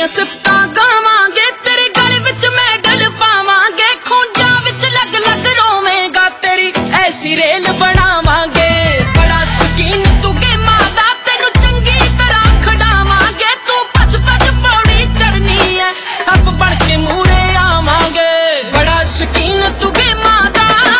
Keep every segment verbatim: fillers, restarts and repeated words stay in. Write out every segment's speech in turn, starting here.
तेरियां सिफतां गावांगे, तेरे गल विच मैडल पावांगे, खूंजा विच लग लग रोवेगा, तेरी ऐसी रेल बनावांगे। बड़ा शौकीन तू गेमां दा, तेनू चंगी तरह खडावांगे, तू भज भज पौड़ी चढ़नी है, सप बन के मूहरे आवांगे। बड़ा शौकीन तू गेमां दा।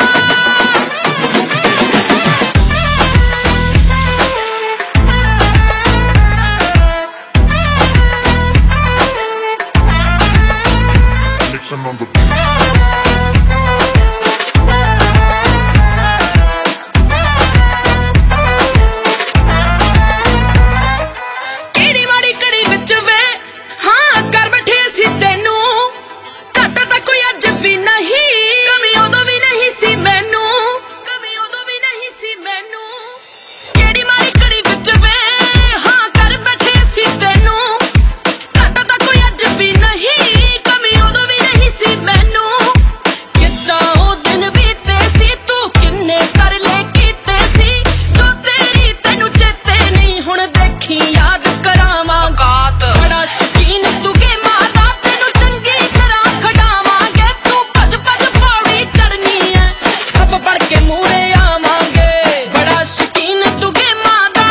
On the beat. केड़ी माड़ी कड़ी विच वे हाँ कर बैठे असी तेनू, घाटा तां कोई अज भी नहीं, कमी उदों भी नहीं सी मैनू, कमी उदों भी नहीं सी मैनू। केड़ी माड़ी कड़ी विच वे हाँ कर बैठे असी तेनू, घाटा तां कोई अज भी नहीं, कमी उदों भी नहीं सी मैनू। किद्दां ओ दिन बीते सी, तू किन्ने तरले कीते सी, जो तेरी तैनू चेते नहीं, हुण देखी याद करावां गात। बड़ा शौकीन तू गेमां दा, तैनू चंगी तरह खडावांगे, तू भज भज पौड़ी चढ़नी है, सब बढ़ के मूहरे आवांगे। बड़ा शौकीन तू गेमां दा।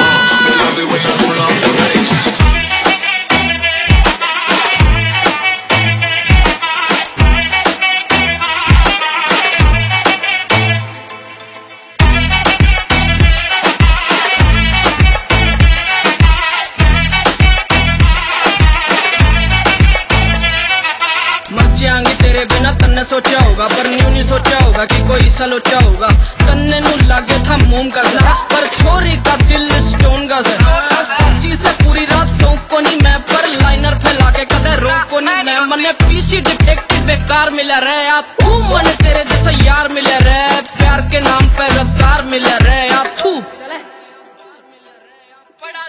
मर जाएंगे तेरे बिना, तन्ने सोचा होगा पर न्यू नहीं सोचा होगा कि कोई सा लोचा होगा। तन्ने नू लागे था मोम का जहर, पर छोरी का दिल स्टोन का जहर। सच्ची से पूरी रात सौ को नहीं मैं, पर लाइनर फैला के कदे रोक को नहीं मैं। मने पीसी डिटेक्टिव बेकार मिले रे या तू, मने तेरे जैसा यार मिले रे, प्यार के नाम पे गद्दार मिले रे या तू। बड़ा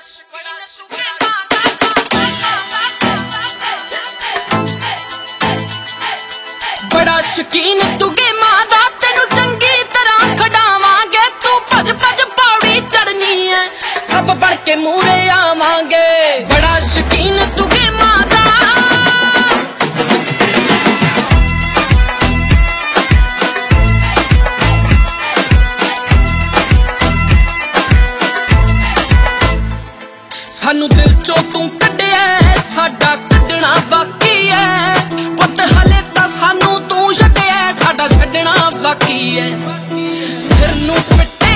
बड़ा शौकीन तू गेमां दा, तेनू चंगी तरह खडावांगे, तू भज भज पौड़ी चढ़नी है, सब बढ़ के मूहरे आवांगे। बड़ा शौकीन तू गेमां दा। सानू दिल चों तू कड्डिया, साडा कड्डना बाकी है, पुत्त हले तां सानू तू छड्डिया, साडा छड्डना बाकी है। सिर नू पिट्टे